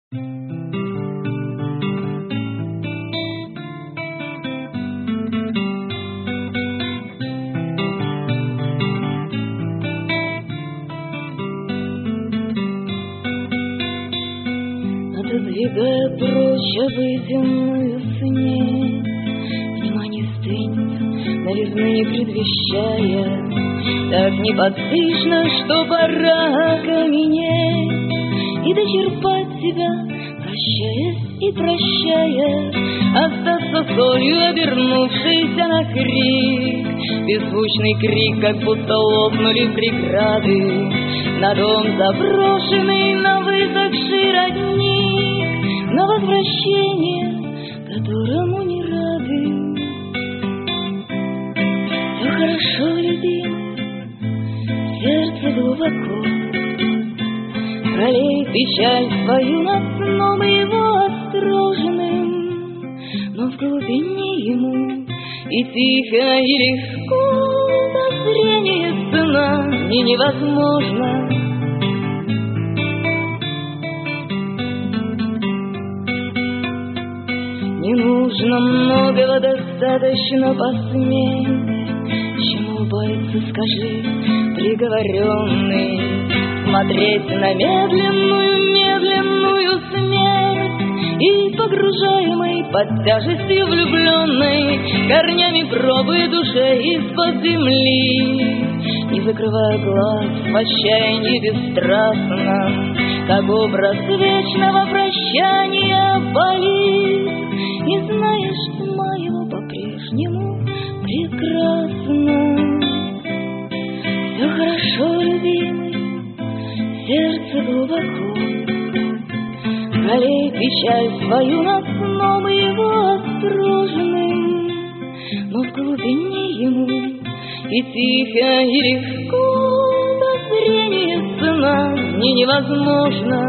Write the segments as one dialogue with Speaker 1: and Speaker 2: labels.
Speaker 1: Отодвигая прочь обыденную снеть, внимание стынет, новизны не предвещая, так неподвижно, что пора окаменеть и дочерпать себя, прощаясь и прощая, остаться солью, обернувшейся на крик, беззвучный крик, как будто лопнули преграды, на дом заброшенный, на высохший родник, на возвращение, которому не рады. Все хорошо, любимый, сердце глубоко, пролей печаль свою над сном его остроженным, но в глубине ему и тихо, и легко дозрение сна не невозможно. Не нужно многого, достаточно посметь, чему боится, скажи, приговоренный, смотреть на медленную смерть и погружаемый под тяжестью влюбленной, корнями пробуя душе из-под земли, не закрывая глаз в отчаянии бесстрастном, как образ вечного прощания болит, и знаешь, тьма его по-прежнему прекрасна. Все хорошо, любимый, сердце глубоко, пролей печаль свою над сном его остроженным, но в глубине ему и тихо, и легко дозрение сна не невозможно.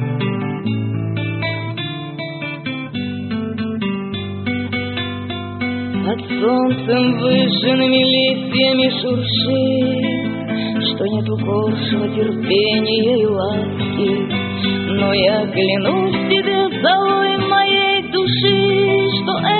Speaker 1: Под солнцем выжженными листьями шуршит, что нет укоршего терпения и ласки, но я клянусь тебе, золой моей души, что